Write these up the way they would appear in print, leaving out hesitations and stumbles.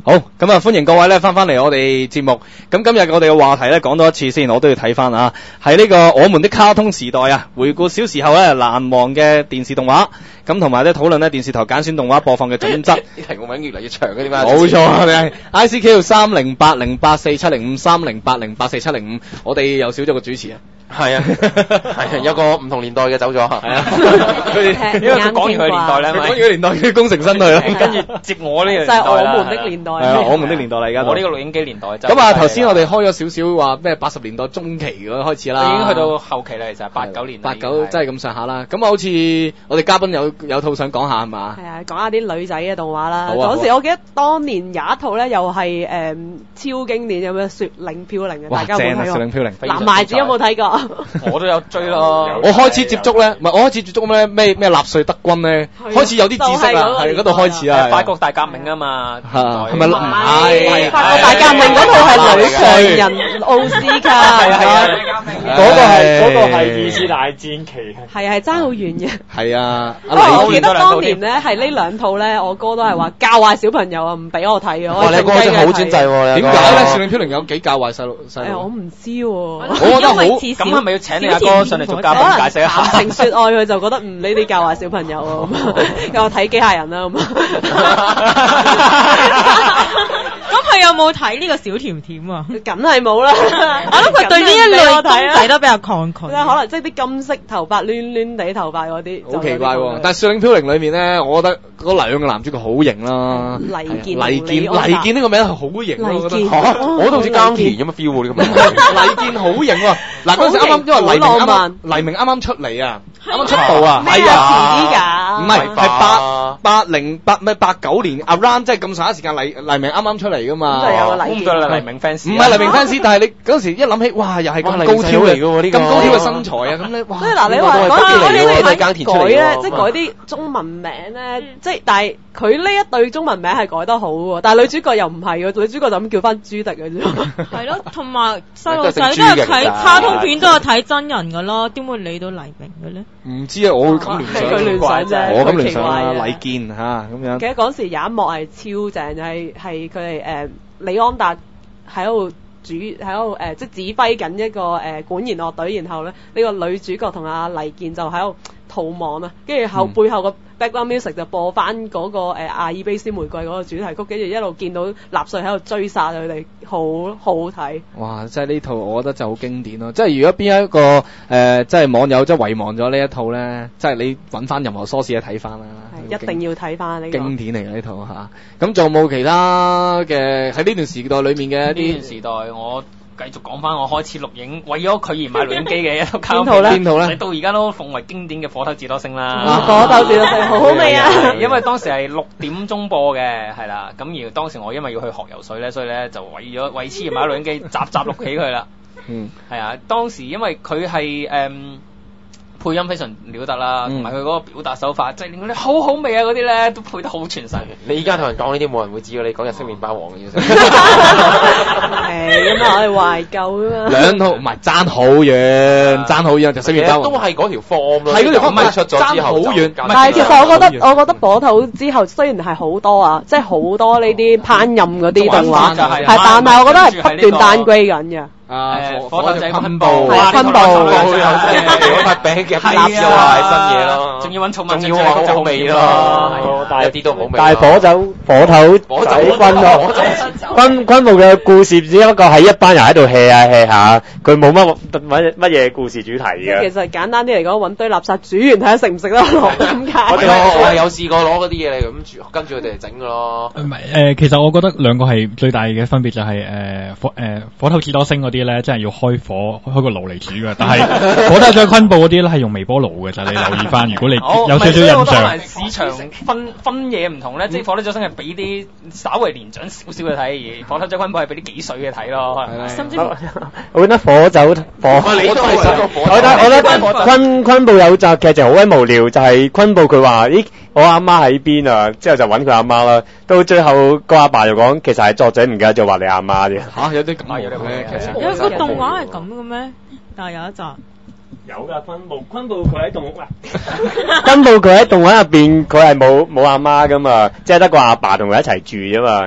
好，咁啊，歡迎各位咧翻嚟我哋節目。咁今日我哋嘅話題咧講多一次先，我都要睇翻啊。係呢個我們的卡通時代啊，回顧小時候咧難忘嘅電視動畫。咁同埋咧討論咧電視台揀選動畫播放嘅準則。 啲題目名越嚟越長嘅點解？ 冇錯，我哋係 ICQ 30808470570530808470，我哋又少咗個主持啊。 係啊，有個唔同年代嘅走咗。係啊， 佢因為佢講完佢年代咧， 講完佢年代嘅功成身退啦。 跟住接我呢個年代就係我們的年代。 係啊，我們的年代啦，而家我呢個錄影機年代。 咁啊，頭先我哋開咗少少話咩80年代中期嗰開始啦， 已經去到後期啦，其實89年。 89真係咁上下啦。咁啊，好似我哋嘉賓有套想講下係嘛？ 係啊，講下啲女仔嘅動畫啦。 嗰時我記得當年有一套咧，又係超經典嘅咩《雪領飄零》嘅，大家有冇睇過？ 雪領飄零。 藍孩子有冇睇過？ 我都有追咯。 我開始接觸咧，唔係我開始接觸咩納粹德軍咧，開始有啲知識啦，係嗰度開始啊。 法國大革命啊嘛， 係咪？唔係法國大革命嗰套係女強人奧斯卡。 係啊， 嗰個係二次大戰期。 係爭好遠嘅。 係啊， 我記得當年咧係呢兩套咧，我哥都係話教壞小朋友啊，唔俾我睇嘅。 哇！你哥真係好專制喎。 點解咧？雪領飄零有幾教壞細路？ 我唔知喎。 我覺得好。 咁係咪要請你阿哥上嚟做嘉賓解釋一下？ 談情說愛佢就覺得呢啲教壞小朋友啊，咁又睇機械人啦咁。 咁佢有冇睇呢個小甜甜啊？ 梗係冇啦。 我諗佢對呢一類公仔都比較抗拒。 可能即係啲金色頭髮攣攣地頭髮嗰啲。 好奇怪喎！但係《雪領飄零》裏面咧，我覺得嗰兩個男主角好型啦。黎健呢個名係好型咯，我覺得。 我都好似耕田咁嘅 feel 喎，呢個名。 黎健好型喎！嗱，嗰陣時啱啱因為黎明啱啱出嚟啊，啱啱出道啊， 係啊， 唔係89年 around 即係咁上下時間，黎明啱啱出嚟噶嘛。 咁就有個黎健。 黎明 fans。 唔係黎明 fans，但係你嗰時一諗起，哇，又係咁高挑嚟嘅喎，呢個咁高挑嘅身材啊，咁咧，哇！ 所以嗱，你話嗰啲改咧，即係改啲中文名咧，即係但係佢呢一對中文名係改得好喎，但係女主角又唔係喎，女主角就咁叫翻朱迪嘅啫。 係咯，同埋細路仔都係睇卡通片，都係睇真人㗎啦，點會理到黎明嘅咧？ 唔知啊，我會咁聯想， 佢聯想啫， 我咁聯想啊，黎健嚇咁樣。 記得嗰時有一幕係超正，就係佢哋李安達喺度即係指揮緊一個管弦樂隊，然後咧呢個女主角同阿黎健就喺度逃亡啊，跟住背後個 background music 就播翻嗰個阿爾卑斯玫瑰嗰個主題曲，跟住一路見到納粹喺度追殺佢哋，好好睇。哇！ 即係呢套我覺得就好經典咯。即係如果邊一個即係網友即係遺忘咗呢一套咧，即係你揾翻任何 source 去睇翻啦。 一定要睇翻呢個經典嚟嘅呢套嚇。咁仲有冇其他嘅喺呢段時代裏面嘅一啲？ 呢段時代我繼續講翻我開始錄影，為咗佢而買錄影機嘅一套卡通片。 邊套咧？ 到而家都奉為經典嘅《火頭智多星》啦。 火頭智多星好好味啊！ 因為當時係6點鐘播嘅，係啦。咁而當時我因為要去學游水咧，所以咧就為此而買錄影機，集錄起佢啦。係啊，當時因為佢係配音非常了得啦，同埋佢嗰個表達手法，即係令到你好好味啊！嗰啲咧都配得好傳神。 你依家同人講呢啲，冇人會知㗎。你講日式麵包王嘅嘢。 係咁啊，我哋懷舊啊嘛。 兩套唔係爭好遠，爭好遠，日式麵包王都係嗰條 form 咯。 係嗰條 form 出咗之後爭好遠。 但係其實我覺得火頭之後雖然係好多啊，即係好多呢啲烹飪嗰啲動畫，係但係我覺得係不斷downgrade緊嘅。 火頭仔昆布， 昆布嗰塊餅夾鴨又係新嘢咯， 仲要揾寵物， 仲要話好味咯，有啲都好味。 但係火頭昆布嘅故事只不過係一班人喺度 hea 下，佢冇乜嘢故事主題嘅。 其實簡單啲嚟講，揾堆垃圾煮完睇下食唔食得落咁解。 我係有試過攞嗰啲嘢嚟咁跟住佢哋嚟整㗎咯。 唔係其實我覺得兩個係最大嘅分別就係火頭智多星嗰啲咧，真係要開個爐嚟煮嘅，但係火頭仔昆布嗰啲咧係用微波爐嘅，就係你留意翻。如果你有少少印象， 市場分嘢唔同咧，即係火頭仔星係俾啲稍微年長少少嘅睇，而火頭仔昆布係俾啲幾歲嘅睇咯。 甚至我覺得我覺得昆布有集劇情好鬼無聊，就係昆布佢話咦我阿媽喺邊啊，之後就揾佢阿媽啦。到最後個阿爸就講，其實係作者唔記得就話你阿媽啫。 有啲咁嘅嘢有個動畫係咁嘅咩？但係有一集有㗎，昆布佢喺動畫昆布佢喺動畫入邊佢係冇阿媽噶嘛，即係得個阿爸同佢一齊住啫嘛。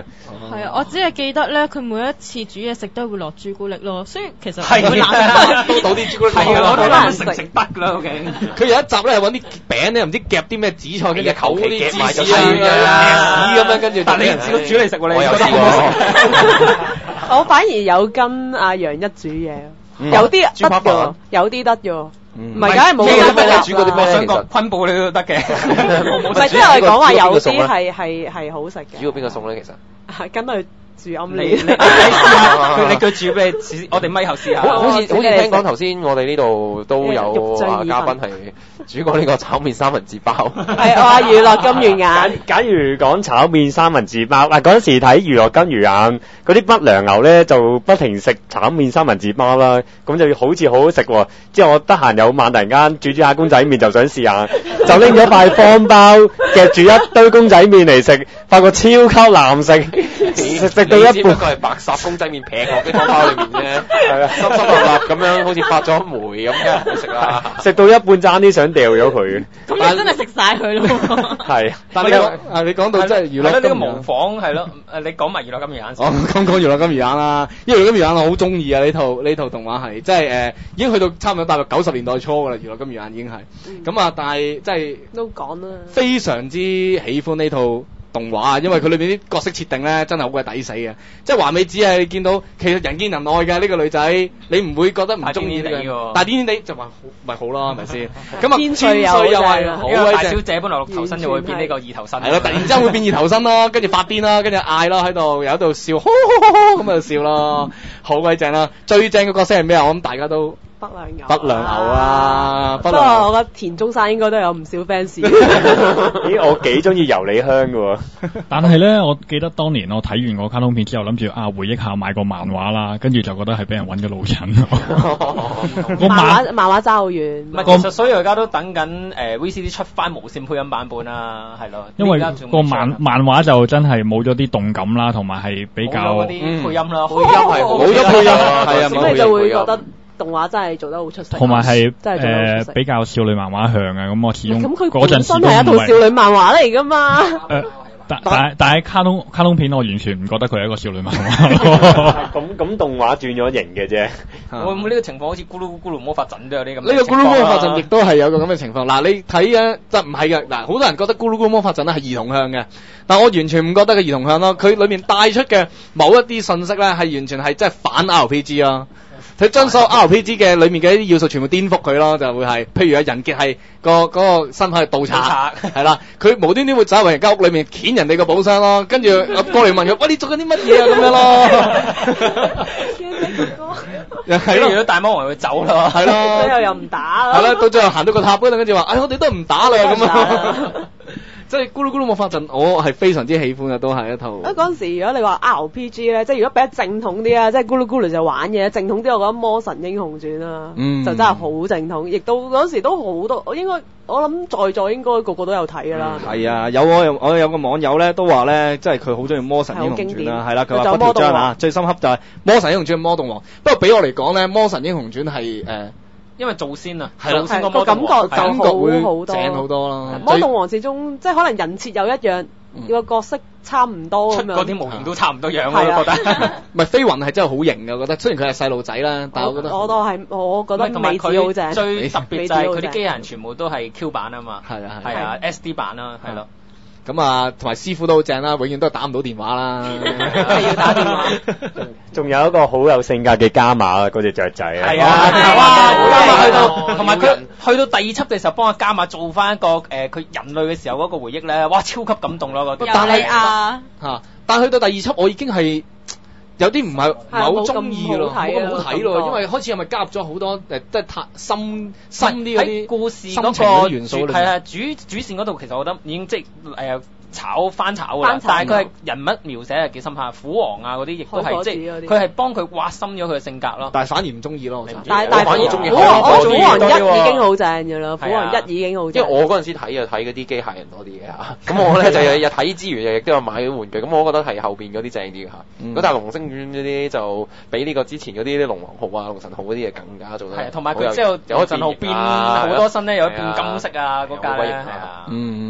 係啊，我只係記得咧，佢每一次煮嘢食都會落朱古力咯，所以其實係會難都倒啲朱古力落去係啊，我都啦。 食得啦，OK。 佢有一集咧係揾啲餅咧，唔知夾啲咩紫菜，跟住求其啲夾埋就芝士啊、 係咁樣，跟住但你唔試過煮嚟食喎，你我有覺得試過。 我反而有跟阿楊一煮嘢， 嗯有啲豬扒飯得嘅，有啲得嘅， 嗯唔係梗係冇咩得㗎啦。 煮嗰啲咩我想其實講昆布你都得嘅， 唔係即係我哋講話有啲係好食嘅， 主要邊個送咧？其實係跟佢住暗你試戀。 下佢煮俾你試，我哋咪後試下。 好似我聽講頭先我哋呢度都有肉醬意粉嘉賓係煮過呢個炒麵三文治包。 係我話娛樂金魚眼， 假如講炒麵三文治包，嗱嗰陣時睇娛樂金魚眼嗰啲不良牛咧，就不停食炒麵三文治包啦，咁就好似好好食喎。之後我得閒有晚突然間煮下公仔麵，就想試下，就拎咗塊方包夾住一堆公仔麵嚟食，發覺超級難食，食到一半。 只不過係白霎公仔麵劈落啲湯包裏面啫，係啊，濕濕立立咁樣，好似發咗霉咁，梗係唔好食啦。 食到一半爭啲想掉咗佢。 咁你真係食晒佢咯。 係， 但係你講到真係娛樂金魚眼呢個模仿係咯，你講埋娛樂金魚眼我先。 講娛樂金魚眼啦，因為娛樂金魚眼我好中意啊！呢套動畫係即係已經去到差唔多大約90年代初噶啦，娛樂金魚眼已經係咁啊！但係即係都講啦。 非常之喜歡呢套動畫啊，因為佢裏邊啲角色設定咧真係好鬼抵死嘅，即係華美子係見到其實人見人愛嘅呢個女仔，你唔會覺得唔中意呢個，但係癲癲地就話好咪好咯，係咪先？咁啊， 天水又係好呢個大小鬼正。 姐本來六頭身就會變呢個二頭身。 係咯，突然之間會變二頭身咯，跟住發癲啦，跟住嗌咯喺度，又喺度笑，咁喺度笑咯，好鬼正啦！最正嘅角色係咩啊？我諗大家都北良牛， 北良牛啊， 不過北良牛我覺得田中山應該都有唔少 fans。 咦，我幾中意油梨香嘅喎。 但係咧，我記得當年我睇完個卡通片之後，諗住回憶下買個漫畫啦，跟住就覺得係俾人揾咗老襯。個漫畫爭好遠。 唔係，其實所以而家都等緊VCD 出翻無線配音版本啦，係咯。 因為而家仲個漫畫就真係冇咗啲動感啦，同埋係比較冇咗嗰啲配音啦， 配音係冇咗配音，係啊， 咁你就會覺得動畫真係做得好出色， 同埋係真係做得好出色。 比較少女漫畫向嘅，咁我始終咁佢嗰陣時本身係一套都唔係少女漫畫嚟㗎嘛。 但係卡通片我完全唔覺得佢係一個少女漫畫。 咁動畫轉咗型嘅啫。 會唔會呢個情況好似咕嚕咕嚕魔法陣都有啲咁？ 呢個咕嚕魔法陣亦都係有個咁嘅情況。嗱，你睇啊，就唔係嘅。嗱，好多人覺得咕嚕咕嚕魔法陣咧係兒童向嘅，但我完全唔覺得佢兒童向咯。佢裏面帶出嘅某一啲信息咧，係完全係即係反 RPG 咯。佢將所有 RPG 嘅裏面嘅一啲要素全部顛覆佢咯，就會係，譬如啊人傑係嗰個身份係盜賊，係啦，佢無端端會走入人間屋裏面掀人哋個寶箱咯，跟住過嚟問佢，喂，你做緊啲乜嘢啊咁樣咯，係咯， 如果大魔王會走啦， 係咯， 最後又唔打啦， 係啦，到最後行到個塔嗰度，跟住話，我哋都唔打啦咁啊。即係咕嚕咕嚕魔法陣，我係非常之喜歡嘅，都係一套。 嗰陣時，如果你話 RPG 咧，即係如果比較正統啲啊，即係咕嚕咕嚕就玩嘢，正統啲我覺得《魔神英雄傳》啦，就真係好正統，亦都嗰陣時都好多，我諗在座應該個個都有睇㗎啦。 係啊，我有個網友咧都話咧，即係佢好中意《魔神英雄傳》啦，係啦，佢話嗰條章啊，最深刻就係《魔神英雄傳》魔動王。不過俾我嚟講咧，《魔神英雄傳》係因為做先啊， 係啦，個感覺就會好正好多啦。 魔動王始終即係可能人設有一樣，個角色差唔多咁樣。 嗰啲模型都差唔多樣，我覺得。 唔係飛雲係真係好型嘅，我覺得。雖然佢係細路仔啦，但係我覺得。 我覺得美子好正。 最特別就係佢啲機械人全部都係 Q 版啊嘛。 係啊係啊 SD 版啦，係咯。 咁啊，同埋師傅都好正啦，永遠都係打唔到電話啦， 係要打電話。 仲有一個好有性格嘅加碼嗰隻雀仔啊！ 係啊，哇！加碼去到，同埋佢去到第二輯嘅時候，幫阿加碼做翻一個佢人類嘅時候嗰個回憶咧，哇！超級感動咯，嗰啲。 但係但係去到第二輯，我已經係有啲唔係好中意咯，冇咁好睇咯，因為開始係咪加入咗好多即係太深啲嗰啲故事嗰個元素係啊，主線嗰度其實我覺得已經即係翻炒㗎啦，但係佢係人物描寫係幾深刻，虎王啊嗰啲亦都係即係佢係幫佢挖深咗佢嘅性格咯。 但係反而唔中意咯， 但係反而中意。 虎王一已經好正㗎啦，虎王一已經好正。 因為我嗰陣時睇嗰啲機械人多啲嘅嚇，咁我咧就日日睇之餘，亦都有買啲玩具，咁我覺得係後邊嗰啲正啲嘅嚇。咁但係龍星傳嗰啲就比呢個之前嗰啲龍王號啊、龍神號嗰啲嘢更加做得。 係同埋佢之後有陣號變好多身咧，有變金色啊嗰架咧。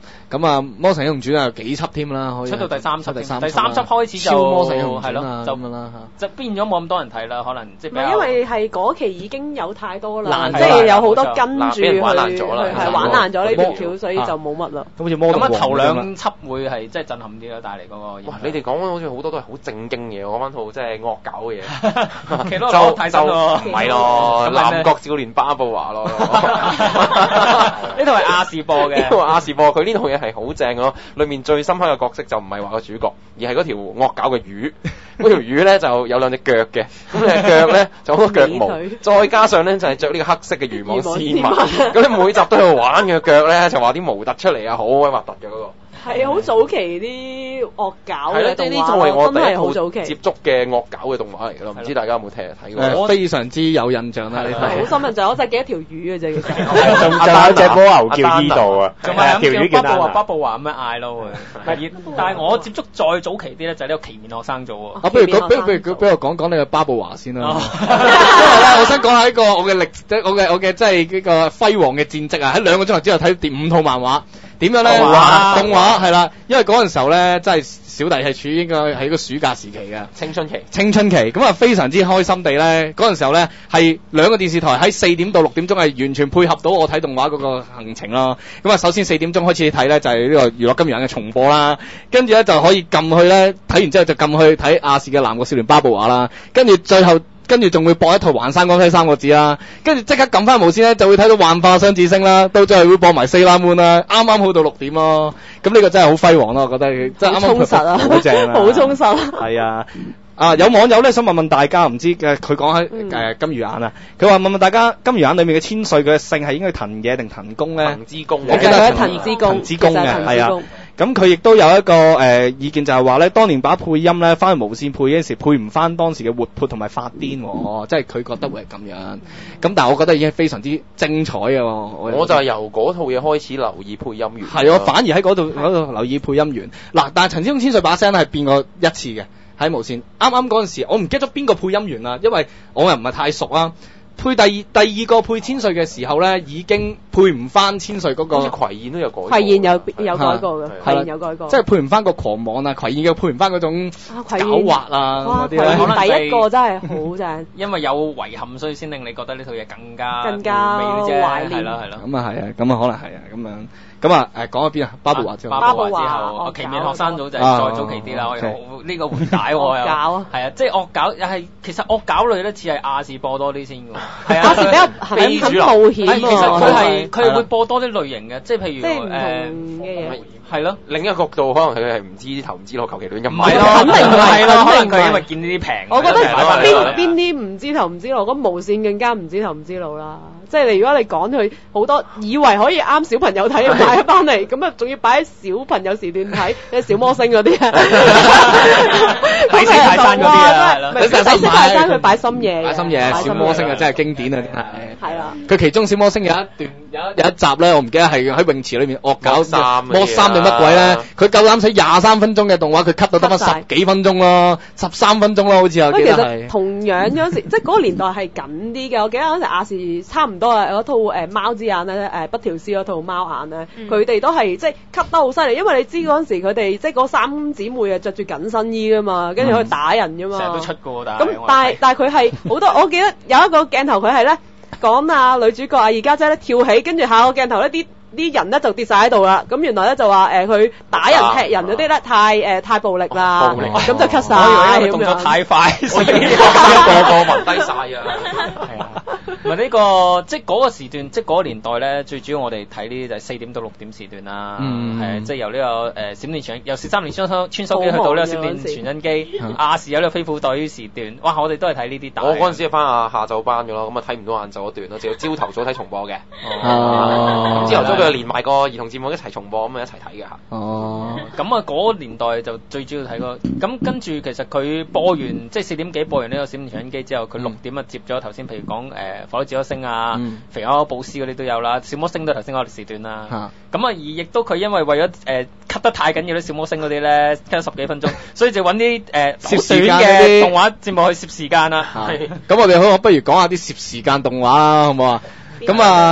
咁啊，《魔神英雄傳》有幾輯添啦，可以出到第三輯， 第三輯開始就超魔神英雄傳係咯，就咁樣啦就變咗冇咁多人睇啦，可能即係唔係因為係嗰期已經有太多啦， 爛即係有好多跟住俾人玩爛去咗啦係玩爛咗呢條橋，所以就冇乜啦。 好似魔咁啊，頭動王咁啦兩輯會係即係震撼啲啦，帶嚟嗰個影響。 哇！你哋講好似好多都係好正經嘢，我講翻套即係惡搞嘅嘢， 奇洛太新咯， 唔係咯， 咁係咩南國少年巴布華咯， 呢套係亞視播嘅呢，套亞視播，佢呢套嘢係好正咯。裏面最深刻嘅角色就唔係話個主角，而係嗰條惡搞嘅魚。嗰條魚咧就有兩隻腳嘅，咁你腳咧就好多腳毛，再加上咧就係着呢個黑色嘅漁網絲襪。咁你每集都喺度玩嘅腳咧，就話啲毛突出嚟啊，好鬼核突嘅嗰個。 係好早期啲惡搞係啦，即係嘅動呢套係我畫，真係第一套好早期。 接觸嘅惡搞嘅動畫嚟嘅咯，唔知大家有冇睇過？ 非常之有印象啦呢套。 好深印象，我就係記得條魚嘅啫，其實。 仲有隻蝸牛叫呢度啊， 仲係條魚咁叫巴布華叫巴布華咁樣嗌咯會。但係我接觸再早期啲咧，就係呢個奇面學生組喎。 啊，不如俾我講講你嘅巴布華先啦。因為咧，我想講下一個我嘅即係呢個輝煌嘅戰績啊！喺2個鐘頭之後睇5套漫畫。點樣咧？動畫係啦，因為嗰陣時候咧，真係小弟係處於應該係一個暑假時期嘅青春期， 咁啊非常之開心地咧，嗰陣時候咧係2個電視台喺4點到6點鐘係完全配合到我睇動畫嗰個行程咯。咁啊，首先4點鐘開始睇咧就係呢個娛樂金魚眼嘅重播啦，跟住咧就可以撳去咧睇完之後就撳去睇亞視嘅南國少年巴布華啦，跟住仲會播一套橫山光輝3個字啦，跟住即刻撳翻無線咧，就會睇到幻化雙子星啦，到最後會播埋Sailor Moon啦，啱啱好到6點咯。咁呢個真係好輝煌咯，我覺得真係啱啱充實啊， 好正啊， 好充實。 係啊。有網友咧想問大家，唔知佢講喺金魚眼啊，佢話問大家金魚眼裏面嘅千歲佢嘅姓係應該藤野定藤公咧？ 藤之公， 我記得係藤之公嘅，係啊。咁佢亦都有一個意見就係話咧，當年把配音咧翻去無線配嗰陣時，配唔翻當時嘅活潑同埋發癲喎，即係佢覺得會係咁樣。咁但係我覺得已經非常之精彩嘅喎。 我就係由嗰套嘢開始留意配音員。 係我反而喺嗰度留意配音員。嗱，但係陳之公千歲把聲係變過一次嘅喺無線。啱啱嗰陣時，我唔記得咗邊個配音員啦，因為我又唔係太熟啊。配第二個配千歲嘅時候咧，已經配唔翻千歲嗰個。 好似葵燕都有改過。 葵燕有改過嘅，葵燕有改過。 即係配唔翻個狂妄啊，葵燕嘅配唔翻嗰種狡猾啊嗰啲咧。 第一個真係好正。 因為有遺憾，所以先令你覺得呢套嘢更加懷念。 係咯。 咁啊係啊，咁啊可能係啊咁樣。咁啊講咗邊啊？巴布華之後。 巴布華之後，奇面學生組就係再早期啲啦。我呢個回帶喎又。惡搞。係啊，即係惡搞又係，其實惡搞類咧似係亞視播多啲先㗎。係啊， 亞視比較很冒險啊。 其實佢係會播多啲類型嘅，即係譬如唔同嘅嘢。 係咯， 另一個角度可能佢係唔知頭唔知路，求其亂咁買咯， 肯定唔係咯， 可能佢因為見呢啲平。 我覺得邊啲唔知頭唔知路，咁無線更加唔知頭唔知路啦。即係如果你講佢好多以為可以啱小朋友睇，買一翻嚟，咁啊仲要擺喺小朋友時段睇，即係小魔星嗰啲啊， 睇死泰山嗰啲啊，係咯， 睇死泰山佢擺深夜， 擺深夜小魔星啊真係經典啊，真係。 係啦， 佢其中小魔星有一集咧，我唔記得係喺泳池裏面惡搞魔三定乜鬼咧，佢夠膽死23分鐘嘅動畫，佢 cut 到得翻10幾分鐘咯，13分鐘咯，好似我記得係。 其實同樣嗰時，即係嗰個年代係緊啲嘅。我記得嗰時亞視差唔多啊，有套貓之眼咧，北條司嗰套貓眼咧，佢哋都係即係 cut 得好犀利，因為你知嗰陣時佢哋即係嗰3姊妹啊着住緊身衣噶嘛，跟住可以打人噶嘛。 成日都出過， 但係佢係好多，我記得有一個鏡頭佢係咧講啊女主角啊二家姐咧跳起，跟住下個鏡頭咧啲人咧就跌晒喺度啦，咁原來咧就話佢打人踢人嗰啲咧太暴力啦，咁就 cut 晒。 我以為動作太快，所以個暈低晒啊！ 係啊，唔係呢個即係嗰個時段，即係嗰個年代咧，最主要我哋睇呢啲就係4點到6點時段啦，係即係由呢個閃電傳由13年穿梭機去到呢個閃電傳真機，亞視有呢個飛虎隊時段，哇！我哋都係睇呢啲打。 我嗰陣時係翻下晝班嘅咯，咁啊睇唔到晏晝嗰段咯，就要朝頭早睇重播嘅。朝頭早佢連埋個兒童節目一齊重播咁一齊睇嘅嚇。 哦，咁啊嗰個年代就最主要睇過。咁跟住其實佢播完即係4點幾播完呢個閃電傳真機之後，佢6點啊接咗頭先譬如講火腿自星啊、肥貓寶斯嗰啲都有啦，小魔星都頭先嗰個時段啦。咁啊而亦都佢因為為咗cut 得太緊要啲小魔星嗰啲咧 cut 10幾分鐘，所以就揾啲攝短嘅動畫節目去攝時間啦。 咁我哋不如講下啲攝時間動畫啦，好唔好啊？咁啊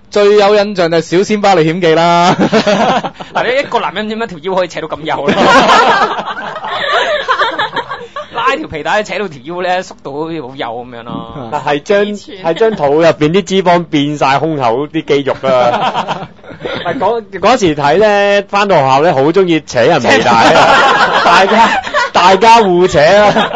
最有印象就係小仙巴歷險記啦。 嗱，你一個男人點解條腰可以扯到咁幼咧？拉條皮帶扯到條腰咧，縮到好似好幼咁樣咯。 係將肚入邊啲脂肪變晒胸口啲肌肉啊！嗰時睇咧，翻到學校咧好中意扯人皮帶啊！大家互扯啊！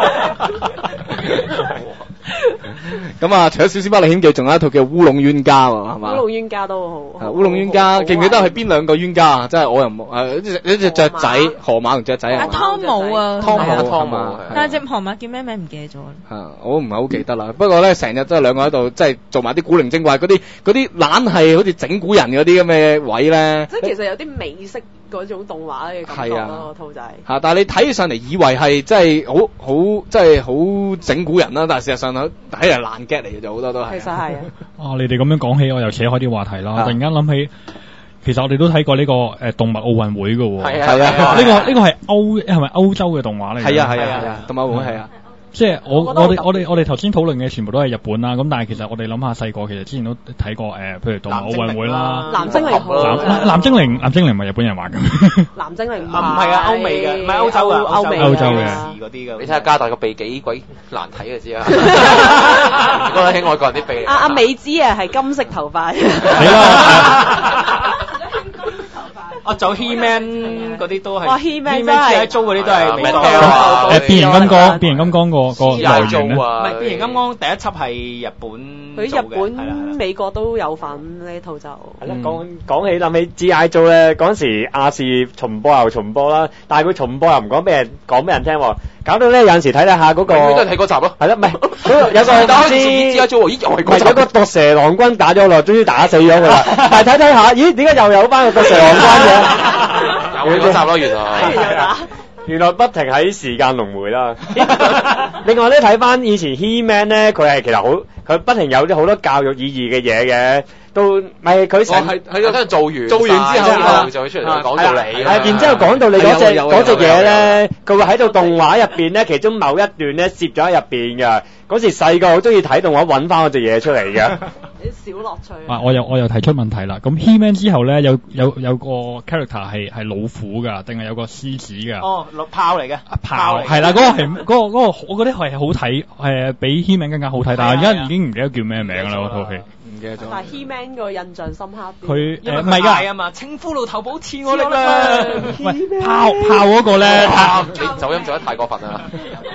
咁啊，除咗小仙巴歷險記，仲有一套叫烏龍冤家喎，係嘛？ 烏龍冤家都好。 烏龍冤家記唔記得係邊兩個冤家啊？即係我又冇一隻雀仔，河馬同雀仔啊。 湯姆啊， 湯姆。 但係隻河馬叫咩名唔記得咗啦。 我唔係好記得啦。不過咧，成日都係兩個喺度，即係做埋啲古靈精怪嗰啲懶係好似整蠱人嗰啲咁嘅位咧。 即係其實有啲美式嗰種動畫嘅感覺咯，個兔仔。 但係你睇起上嚟以為係真係好整蠱人啦，但係事實上睇嚟爛 get 嚟嘅就好多都係。 其實係啊。 你哋咁樣講起，我又扯開啲話題啦。突然間諗起，其實我哋都睇過呢個動物奧運會嘅喎。 係啊。 呢個係係咪歐洲嘅動畫嚟？ 係啊。動物奧運會係啊。 即係我哋頭先討論嘅全部都係日本啦，咁但係其實我哋諗下細個，其實之前都睇過譬如動物奧運會啦， 藍精靈藍精靈唔係日本人畫嘅。 藍精靈唔係啊，歐美嘅，唔係歐洲嘅， 歐洲嘅嗰啲嘅。 你睇下加大個鼻幾鬼難睇就知啦。覺得起外國人啲鼻。 阿美姿啊，係金色頭髮。 係啦。 做 He-Man 嗰啲都係。 He-Man 真係。 租嗰啲都係美國。 變形金剛個來源咧。 唔係變形金剛第一輯係日本。 佢日本、美國都有份呢套就。 係啦，講起諗起 G.I. Joe 咧，嗰陣時亞視重播又重播啦，但係佢重播又唔講俾人聽喎，搞到咧有陣時睇下嗰個。 都係睇嗰集咯。 係啦，唔係有個打開 G.I. Joe 咦又係嗰集。 有個毒蛇郎君打咗落，終於打死咗佢啦。但係睇下，咦點解又有翻個毒蛇郎君嘅？ 有嗰集咯，原來不停喺時間輪迴啦。另外咧睇翻以前 He-Man 咧，佢係其實佢不停有啲好多教育意義嘅嘢嘅，都咪佢成係跟住做完之後就會出嚟講道理。 然之後講到你嗰隻嘢咧，佢會喺度動畫入邊咧，其中某一段咧攝咗喺入邊嘅。嗰時細個好中意睇動畫，揾翻嗰隻嘢出嚟嘅。 小樂趣。 我又提出問題啦。咁 He-Man 之後咧，有個 character 係老虎㗎，定係有個獅子㗎？ 炮嚟嘅。 炮係啦，嗰個我覺得係好睇，比 He-Man 更加好睇。但係而家已經唔記得叫咩名啦，嗰套戲。 唔記得咗。 但係 He-Man 個印象深刻啲。 佢唔係㗎啊嘛，稱呼老頭保賜我力量。 喂，炮嗰個咧， 你走音做得太過分啦！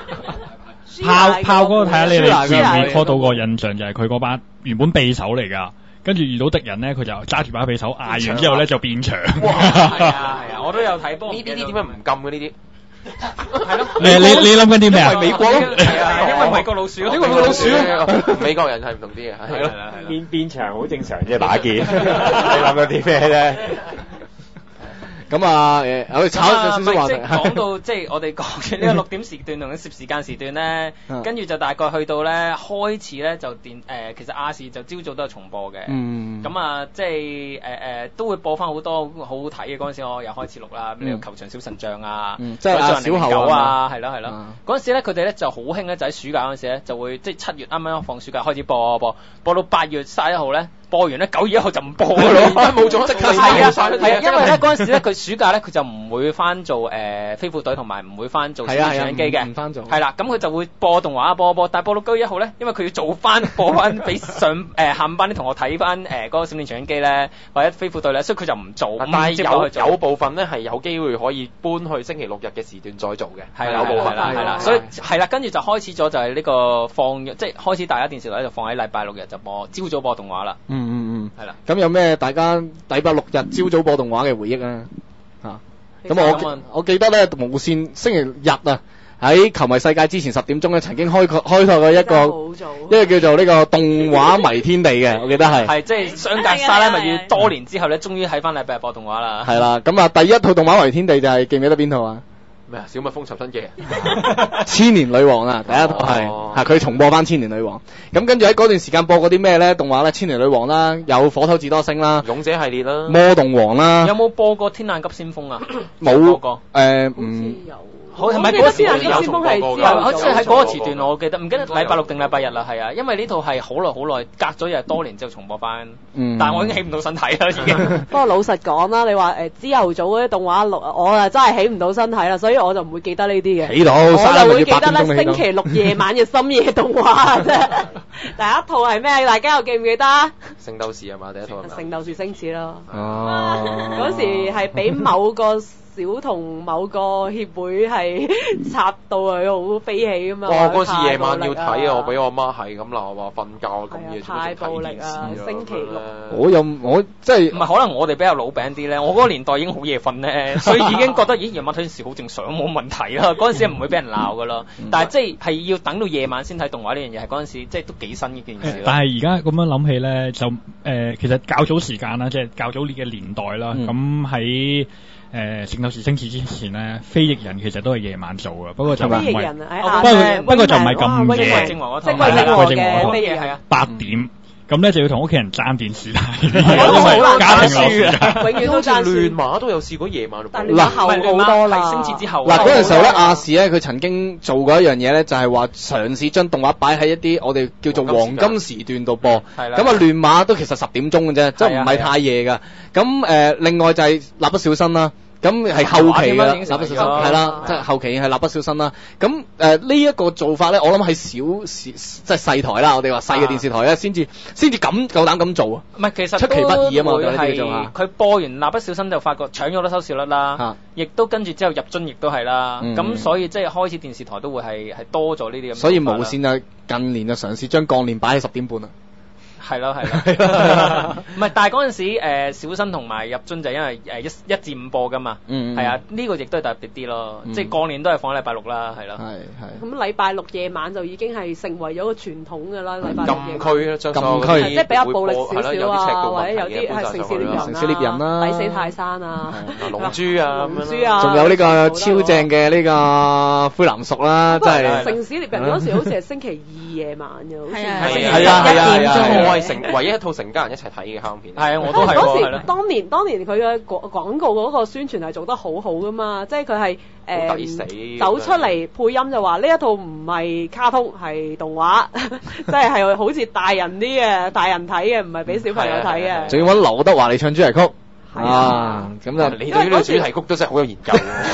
炮嗰個睇下你哋recall到個印象就係佢嗰把原本匕首嚟㗎，跟住遇到敵人咧，佢就揸住把匕首嗌完之後咧就變長。 哇！係啊，我都有睇波。 呢啲點解唔禁嘅呢啲？ 係咯。 你諗緊啲咩啊？ 美國咯，係啊，因為美國老鼠咯。 因為美國老鼠咯。美國人係唔同啲嘅，係咯。 變長好正常啫，打劍。你諗緊啲咩咧？ 咁啊，我哋炒少少話題。 講到即係我哋講嘅呢個6點時段同攝時間時段咧，跟住就大概去到咧開始咧就其實亞視就朝早都有重播嘅。咁啊，即係都會播翻好多好好睇嘅。嗰陣時我又開始錄啦，咩球場小神將啊， 即係小猴啊，係咯。嗰陣時咧佢哋咧就好興咧，就喺暑假嗰陣時咧就會即係7月啱啱放暑假開始播到8月31號咧。播完咧9月1號就唔播咯， 冇咗即刻係因為咧嗰陣時咧佢暑假咧佢就唔會翻做飛虎隊同埋唔會翻做小電影機嘅， 唔翻做係啦，咁佢就會播動畫播，但係播到9月1號咧，因為佢要播翻俾下午班啲同學睇翻嗰個閃電傳影機咧或者飛虎隊咧，所以佢就唔做。 但係有部分咧係有機會可以搬去星期6日嘅時段再做嘅， 係啦，係啦，所以係啦，跟住就開始咗就係呢個即係開始大家電視台就放喺禮拜6日就播朝早播動畫啦。係啦， 咁有咩大家禮拜6日朝早播動畫嘅回憶啊？咁我記得咧無線星期日啊，喺球迷世界之前10點鐘咧曾經開拓過一個叫做呢個動畫迷天地嘅，我記得係即係相隔沙拉密語多年之後咧，終於喺翻禮拜日播動畫啦。 係啦，咁啊第一套動畫迷天地就係記唔記得邊套啊？ 咩啊？小蜜蜂尋親記千年女王啊，第一套係佢重播翻千年女王。咁跟住喺嗰段時間播嗰啲咩咧動畫咧？千年女王啦，有火頭智多星啦， 勇者系列啦， 魔動王啦。 有冇播過天眼急先鋒啊？ 冇過。 唔好係咪嗰個時段有重播過㗎？好似喺嗰個時段，我記得唔記得禮拜六定禮拜日啦，係啊，因為呢套係好耐隔咗又多年之後重播翻，但係我已經起唔到身體啦，已經。 不過老實講啦，你話朝頭早嗰啲動畫錄，我啊真係起唔到身體啦，所以我就唔會記得呢啲嘅。 起到， 我就會記得咧星期六夜晚嘅深夜動畫啫。第一套係咩？大家又記唔記得？ 聖鬥士係嘛？第一套係咪？ 聖鬥士星矢咯。 哦， 嗰時係俾某個小童某個協會係插到佢好飛起㗎嘛。 哇！嗰次夜晚要睇啊，我俾我媽係咁鬧話瞓覺咁夜太暴力啊！星期六。 我即係唔係可能我哋比較老餅啲咧，我嗰個年代已經好夜瞓咧，所以已經覺得咦夜晚睇電視好正常，冇問題啦。嗰陣時唔會俾人鬧噶啦，但係即係要等到夜晚先睇動畫呢樣嘢，係嗰陣時即係都幾新嘅件事。 但係而家咁樣諗起咧，就其實較早時間啦，即係較早年嘅年代啦，咁喺聖鬥士星矢之前咧，飛翼人其實都係夜晚做嘅，不過就唔係，不過就唔係咁夜。 正話嗰套， 嘅飛翼係啊 ，8點。咁咧就要同屋企人爭電視睇，因為家庭樂事永遠都爭亂馬都有試過夜晚錄。 但係亂馬後好多啦， 星矢之後。 嗱嗰陣時候咧，亞視咧佢曾經做過一樣嘢咧，就係話嘗試將動畫擺喺一啲我哋叫做黃金時段度播。係啦。咁啊亂馬都其實10點鐘嘅啫，即係唔係太夜㗎。咁另外就係蠟筆小新啦。咁係後期啦，蠟筆小新係啦，即係後期係蠟筆小新啦。咁呢一個做法咧，我諗係即係細台啦，我哋話細嘅電視台咧，先至夠膽咁做啊。 唔係，其實出其不意啊嘛， 係佢播完蠟筆小新就發覺搶咗好多收視率啦，亦都跟住之後入樽亦都係啦。咁所以即係開始電視台都會係多咗呢啲咁。 所以無線啊近年就嘗試將鋼鍊擺喺10點半啦。 係咯，唔係，但係嗰陣時小新同埋入樽就因為1至5播噶嘛，係啊，呢個亦都係特別啲咯，即係過年都係放禮拜六啦，係咯， 係。咁禮拜六夜晚就已經係成為咗個傳統㗎啦，禮拜六禁區啦， 禁區， 即係比較暴力少少啊，或者有啲係城市獵人啦，抵死泰山啊， 龍珠啊， 仲有呢個超正嘅呢個灰藍屬啦，真係。 城市獵人嗰時好似係星期2夜晚嘅，好似係啊。我係唯一一套成家人一齊睇嘅卡通片。 係啊，我都係。 嗰時當年佢嘅廣告嗰個宣傳係做得好好噶嘛，即係佢係走出嚟配音就話呢一套唔係卡通係動畫，即係好似大人啲嘅，大人睇嘅，唔係俾小朋友睇嘅。 仲要揾劉德華嚟唱主題曲。啊，咁就你對呢個主題曲都真係好有研究。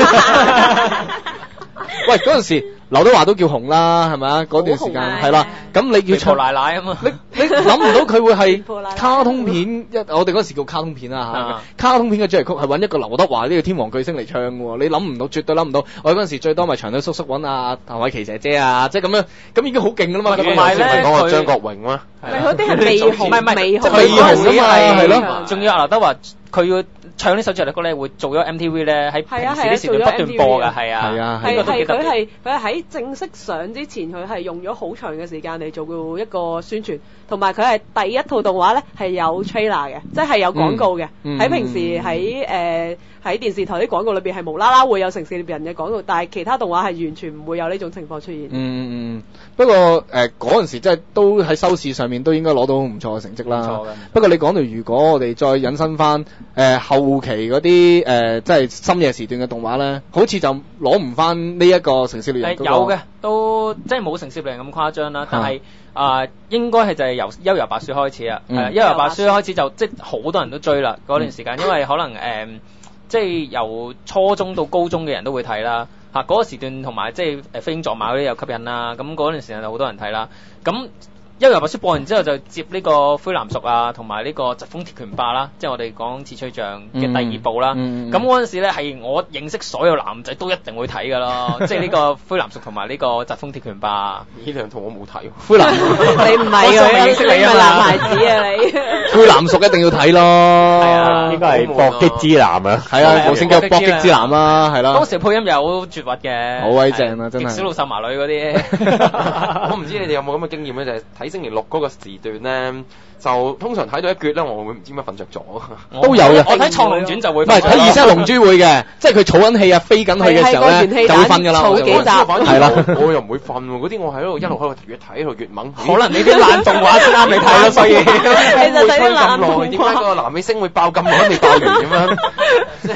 喂，嗰陣時劉德華都叫紅啦，係咪啊？嗰段時間係啦，咁你要唱奶奶啊嘛， 你諗唔到佢會係卡通片我哋嗰時叫卡通片啊嚇，卡通片嘅主題曲係揾一個劉德華呢個天王巨星嚟唱喎，你諗唔到，絕對諗唔到。我嗰陣時最多咪長腿叔叔揾阿譚偉琪姐姐啊，即係咁樣，咁已經好勁㗎啦嘛。 同埋咧，講阿張國榮咩？ 嗰啲係未紅，唔係未紅， 未紅啊嘛，係咯。 仲要阿劉德華佢要唱呢首主題曲咧，會做咗 MTV 咧，喺平時啲時段不斷播㗎，係啊， 係佢係喺正式上之前，佢係用咗好長嘅時間嚟做一個宣傳，同埋佢係第一套動畫咧係有 trailer 嘅，即係有廣告嘅。喺平時喺電視台啲廣告裏邊係無啦啦會有城市獵人嘅廣告，但係其他動畫係完全唔會有呢種情況出現。 不過嗰陣時即係都喺收視上面都應該攞到唔錯嘅成績啦。不過你講到如果我哋再引申翻後期嗰啲即係深夜時段嘅動畫咧，好似就攞唔翻呢一個城市獵人。 有嘅，都即係冇城市獵人咁誇張啦，但係應該係就係由幽遊白書開始啊。幽遊白書開始就即係好多人都追啦嗰段時間，因為可能即係由初中到高中嘅人都會睇啦，嗰個時段同埋即係飛鷹撞馬嗰啲又吸引啦，咁嗰段時間就好多人睇啦，咁。幽遊白書播完之後就接呢個灰藍屬啊，同埋呢個疾風鐵拳霸啦，即係我哋講刺吹杖嘅第2部啦。咁嗰陣時咧係我認識所有男仔都一定會睇㗎咯，即係呢個灰藍屬同埋呢個疾風鐵拳霸。 呢兩套我冇睇。 灰藍你唔係㗎，認識你啊嘛，男孩子啊你。 灰藍屬一定要睇咯。係啊，應該係搏擊之男啊。 係啊，無線叫搏擊之男啦，係啦。 當時配音又好絕核嘅。 好鬼正啊，真係。 小老瘦麻女嗰啲。 我唔知你哋有冇咁嘅經驗咧，就係睇星期六嗰個時段咧，就通常睇到一橛咧，我會唔知點解瞓着咗。 都有嘅。 我睇《創龍傳》就會。 唔係睇《二星龍珠》會嘅，即係佢儲緊氣啊，飛緊去嘅時候咧，就會瞓㗎啦。 儲幾集。 係啦，我又唔會瞓喎。嗰啲我喺度一路喺度越睇喺度越猛。 可能你啲爛動畫先啱你睇咯，所以。 你就睇啲爛動畫。 點解個男美星會爆咁耐都未爆完咁樣？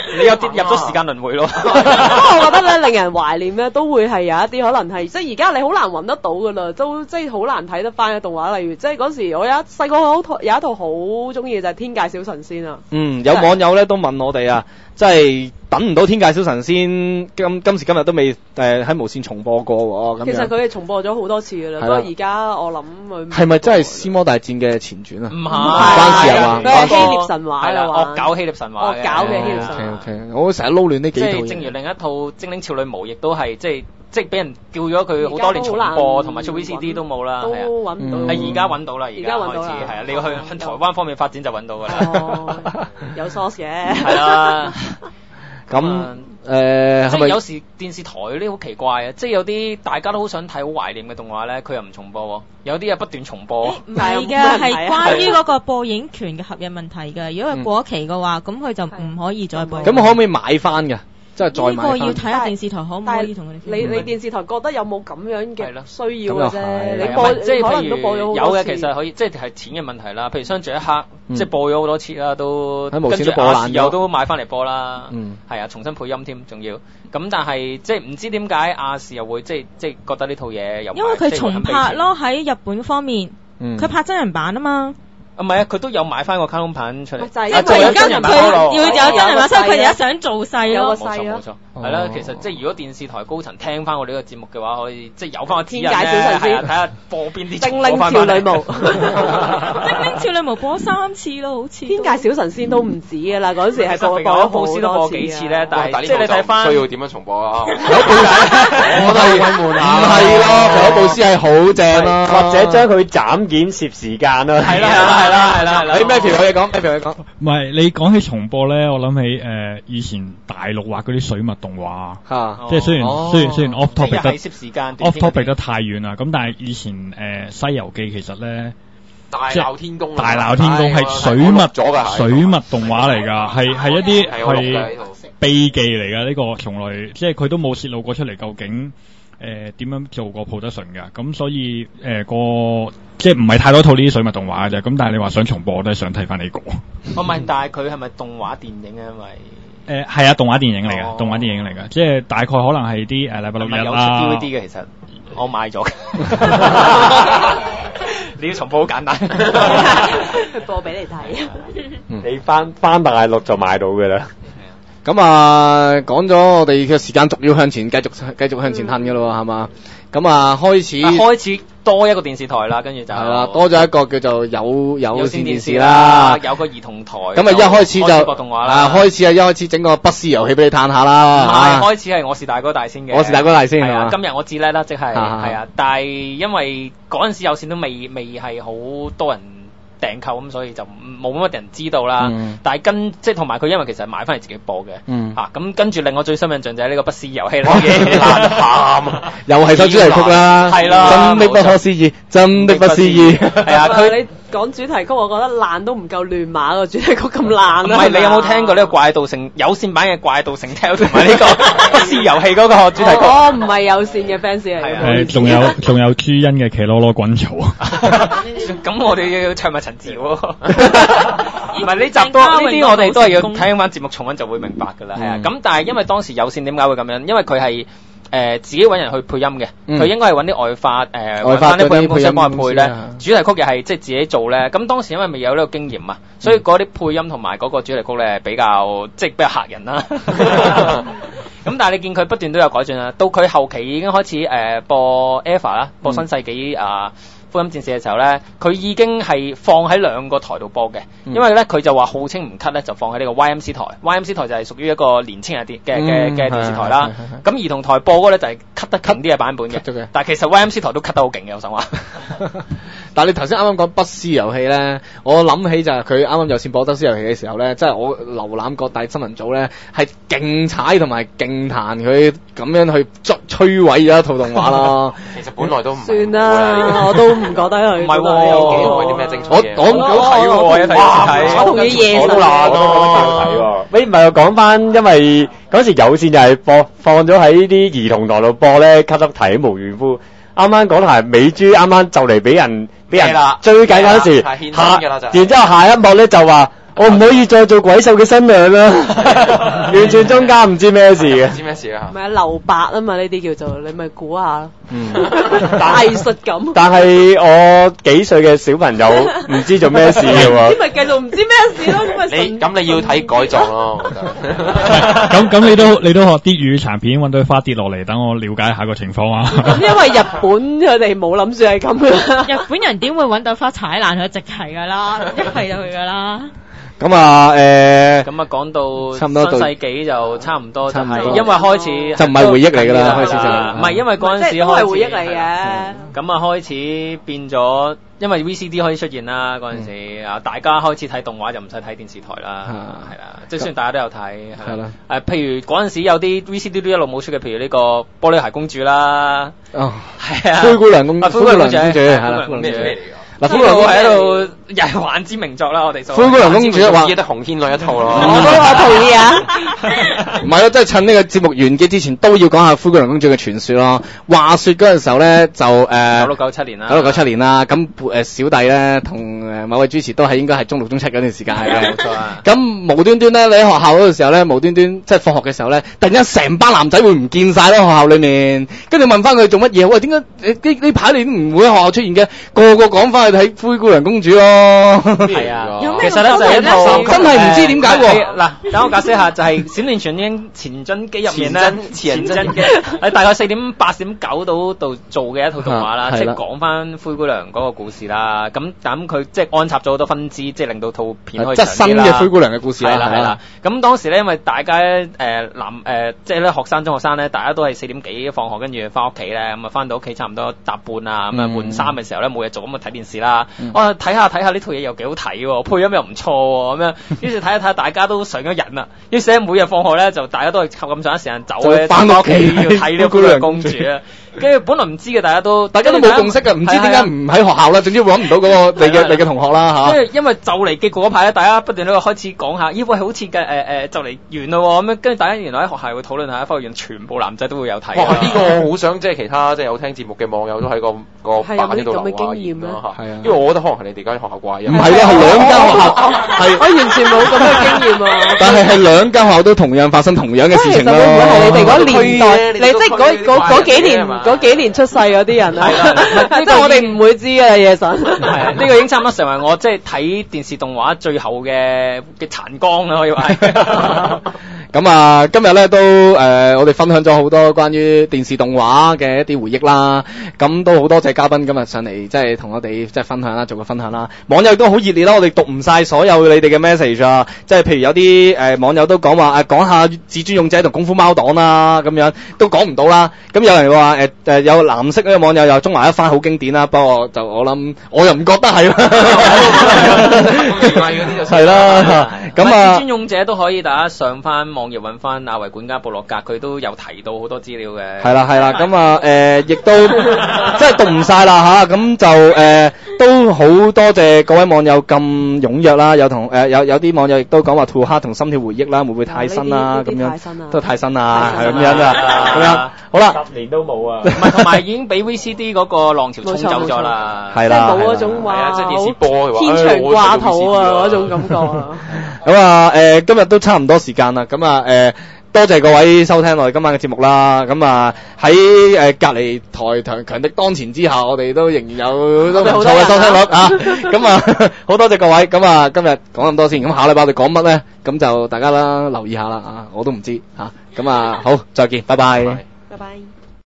你有啲入咗時間輪迴咯。 不過我覺得咧，令人懷念咧，都會係有一啲可能係，即係而家你好難揾得到噶啦，都即係好難睇得翻嘅動畫。例如，即係嗰時我細個有一套好中意嘅就係《天界小神仙》啊。 有網友咧都問我哋啊，即係等唔到《天界小神仙》今時今日都未喺無線重播過喎。 其實佢哋重播咗好多次噶啦，不過而家我諗佢係咪真係《斯摩大戰》嘅前傳啊？ 唔關事係嘛？ 佢係希臘神話嘅話， 惡搞希臘神話嘅。 惡搞嘅希臘神話。 OK， 我成日撈亂呢幾套嘢。 即係正如另一套《精靈少女巫》，亦都係即係俾人叫咗佢好多年重播，同埋出 VCD 都冇啦。 都揾唔到。 係而家揾到啦，而家開始係啊！你要去向台灣方面發展就揾到㗎啦。 有 source 嘅。 係啦。 咁即係係咪有時電視台嗰啲好奇怪啊！即係有啲大家都好想睇、好懷念嘅動畫咧，佢又唔重播喎；有啲又不斷重播。 唔係嘅，係關於嗰個播映權嘅合約問題嘅。如果佢過咗期嘅話，咁佢就唔可以再播。 咁可唔可以買翻㗎？即係再買翻。 呢個要睇下電視台可唔可以同佢哋。 你電視台覺得有冇咁樣嘅需要嘅啫？ 你播即係可能都播咗好多次。 有嘅，其實可以，即係錢嘅問題啦。譬如相聚一刻，即係播咗好多次啦，都喺無線跟住都播爛咗又都買翻嚟播啦。 嗯， 係啊，重新配音添，仲要。咁但係即係唔知點解亞視又會即係覺得呢套嘢又因為佢重拍咯，喺日本方面，佢拍真人版啊嘛。 唔係啊，佢都有買翻個卡通版出嚟。 因為而家佢要有真人版，所以佢哋而家想做細咯。 冇錯，係啦。其實即係如果電視台高層聽翻我哋呢個節目嘅話，可以即係有翻個指引咧，係啊，睇下播邊啲。 精靈少女巫， 精靈少女巫播3次咯，好似。 天界小神仙都唔止㗎啦，嗰時係播咗好多次都播幾次咧，但係即係你睇翻需要點樣重播啊？ 我都係鬼門啊！係咯，有部師係好正咯， 或者將佢斬件攝時間啦。 係啦。 你咩條嘢講？咩條嘢講？ 唔係你講起重播咧，我諗起以前大陸畫嗰啲水墨動畫，即係雖然 off topic 得太遠啦，咁但係以前西遊記其實咧大鬧天宮係水墨動畫嚟㗎，係一啲係秘技嚟㗎，呢個從來即係佢都冇泄露過出嚟，究竟點樣做過 production 㗎，咁所以即係唔係太多套呢啲水墨動畫嘅啫，咁但係你話想重播，我都係想睇翻呢個。 唔係，但係佢係咪動畫電影啊？因為係啊，動畫電影嚟嘅，動畫電影嚟嘅，即係大概可能係啲禮拜六日啦。 有出 DVD 嘅，其實我買咗。你要重播好簡單， 播俾你睇。 你翻大陸就買到嘅啦。 咁啊，講咗我哋嘅時間逐要向前繼續向前褪嘅咯，係嘛？咁啊，開始多一個電視台啦，跟住就係啦，多咗一個叫做有線電視啦，有個兒童台。 咁啊，一開始就播動畫啦， 開始整個筆試遊戲俾你嘆下啦。 唔係，開始係我是大哥大先嘅。 我是大哥大先係啊，今日我至叻啦，即係係啊，但係因為嗰陣時有線都未係好多人訂購，咁所以就冇乜人知道啦。但係即係同埋佢因為其實係買翻嚟自己播嘅。咁跟住令我最深印象就係呢個筆試遊戲啦。 難喊啊！ 又係首主題曲啦。 係啦。 真的不可思議，真的不思議。 係啊， 你講主題曲，我覺得爛都唔夠亂馬個主題曲咁爛啦。 唔係，你有冇聽過呢個怪盜城有線版嘅怪盜城 Tale 同埋呢個筆試遊戲嗰個主題曲？ 我唔係有線嘅 fans 嚟嘅。 仲有朱茵嘅騎羅羅滾草。 咁我哋要唱埋陳字喎。唔係呢集多呢啲，我哋都係要睇翻節目重溫就會明白㗎啦。係啊，咁但係因為當時有線點解會咁樣？因為佢係自己揾人去配音嘅，佢應該係揾啲外發啲配音公司幫佢配咧。主題曲又係即係自己做咧。咁當時因為未有呢個經驗啊，所以嗰啲配音同埋嗰個主題曲咧比較嚇人啦。咁但係你見佢不斷都有改進啦，到佢後期已經開始播 EVA 啦，播新世紀福音戰士嘅時候咧，佢已經係放喺兩個台度播嘅，因為咧佢就話號稱唔 cut 咧，就放喺呢個 YMC 台。YMC 台就係屬於一個年青人啲嘅電視台啦。咁兒童台播嗰咧就係 cut 得勁啲嘅版本嘅，但係其實 YMC 台都 cut 得好勁嘅，我想話。 但係你頭先啱啱講筆試遊戲咧，我諗起就係佢啱啱有線播筆試遊戲嘅時候咧，即係我瀏覽各大新聞組咧係勁踩同埋勁彈佢咁樣去摧毀咗一套動畫咯。 其實本來都唔算啦，我都唔覺得佢唔係喎， 有啲咩精彩嘢。 我唔好睇喎，一睇我同佢夜神好爛咯，睇喎。喂，唔係我講翻，因為嗰時有線就係放咗喺啲兒童台度播咧，吸得提無緣夫。啱啱嗰台美豬啱啱就嚟俾人追緊嗰時，然之後下一幕咧就話我唔可以再做鬼獸嘅新娘啦，完全中間唔知咩事嘅。 唔知咩事啊？ 唔係啊，留白啊嘛，呢啲叫做你咪估下咯。藝術感。 但係我幾歲嘅小朋友唔知做咩事嘅喎。 咁咪繼續唔知咩事咯， 咁你要睇改造咯，我覺得。 咁你都學啲粵語殘片揾到花跌落嚟，等我了解下個情況啊。 因為日本佢哋冇諗住係咁嘅。 日本人點會揾到花踩爛佢直係㗎啦，一係就去㗎啦。 咁啊咁啊講到差唔多到新世紀就差唔多，就係差唔多因為開始就唔係回憶嚟㗎啦，開始就唔係因為嗰陣時即係都係開始回憶嚟嘅。 咁啊開始變咗，因為 VCD 開始出現啦，嗰陣時啊大家開始睇動畫就唔使睇電視台啦，係啦，即係雖然大家都有睇，係啦，譬如嗰陣時有啲 VCD 都一路冇出嘅，譬如呢個玻璃鞋公主啦，係啊， 灰姑娘公主係啦， 咩嚟㗎？ 嗱，灰姑娘喺度又係玩之名作啦，我哋灰姑娘公主話記得紅天女一套咯。 我同意啊。 唔係咯，即係趁呢個節目完結之前都要講下灰姑娘公主嘅傳說咯。話說嗰陣時候咧就 9697年啦 ，9697年啦，咁小弟咧同某位主持都係應該係中六中七嗰段時間係嘅， 冇錯啊。 咁無端端咧你喺學校嗰個時候咧，無端端即係放學嘅時候咧，突然間成班男仔會唔見晒咯學校裏面，跟住問翻佢做乜嘢？喂，點解呢排你都唔會喺學校出現嘅？個個講翻去睇灰姑娘公主咯。 係啊， 其實咧就係一套真係唔知點解喎。 嗱，等我解釋下，就係閃電傳英前進機入面咧，前進機喺大概4.8、4.9度做嘅一套動畫啦，即係講翻灰姑娘嗰個故事啦。咁佢即係安插咗好多分支，即係令到套片可以即係新嘅灰姑娘嘅故事啦。 係啦。咁當時咧，因為大家即係咧學生中學生咧，大家都係4點幾放學，跟住翻屋企咧，咁啊翻到屋企差唔多搭半啊，咁啊換衫嘅時候咧冇嘢做，咁啊睇電視啦。我睇下呢套嘢又幾好睇喎，配音又唔錯喎，咁樣於是睇一睇，大家都上咗癮啦。於是咧每日放學咧就大家都係咁上一時間走咧，翻屋企要睇呢個灰姑娘公主啊。跟住本來唔知嘅，大家都冇共識嘅，唔知點解唔喺學校啦，總之會揾唔到嗰個你嘅同學啦嚇。 跟住因為就嚟結果嗰排咧，大家不斷喺度開始講下，咦喂好似嘅就嚟完咯咁樣，跟住大家原來喺學校會討論下，發現全部男仔都會有睇。 哇！呢個我好想即係其他即係有聽節目嘅網友都喺個版呢度留下言咯嚇。係啊，因為我覺得可能係你哋間學校怪啊。 唔係啊，係兩間學校，係我完全冇咁嘅經驗啊。 但係兩間學校都同樣發生同樣嘅事情咯。 會唔會係你哋嗰年代？你即係嗰幾年出世嗰啲人啊？即係我哋唔會知嘅夜神。 係呢個已經差唔多成為我即係睇電視動畫最後嘅殘光啦，可以話。 咁啊，今日咧都我哋分享咗好多關於電視動畫嘅一啲回憶啦。咁都好多謝嘉賓今日上嚟，即係同我哋即係分享啦，做個分享啦。網友亦都好熱烈啦，我哋讀唔晒所有你哋嘅 message 啊。即係譬如有啲網友都講話講下至尊勇者同功夫貓黨啦，咁樣都講唔到啦。咁有人話有藍色呢個網友又中華一番好經典啦，不過就我諗我又唔覺得係啦。係啦，咁啊， 至尊勇者都可以大家上翻網頁揾翻阿維管家部落格，佢都有提到好多資料嘅。 係啦，咁啊亦都即係讀唔晒啦嚇，咁就都好多謝各位網友咁踴躍啦，有啲網友亦都講話兔黑同心跳回憶啦，會唔會太新啦咁樣？都太新啦，係咁樣啊，咁樣好啦 ，10年都冇啊。 唔係，同埋已經俾 VCD 嗰個浪潮沖走咗啦， 係啦， 冇嗰種話即係電視播嘅話， 天長掛肚啊嗰種感覺啊。 咁啊今日都差唔多時間啦，咁啊多謝各位收聽我哋今晚嘅節目啦。咁啊喺隔離台強敵當前之下，我哋都仍然有都唔錯嘅收聽率啊。咁啊好多謝各位。咁啊今日講咁多先，咁下禮拜我哋講乜咧？咁就大家啦留意下啦啊，我都唔知嚇。咁啊好，再見，拜拜。 拜拜。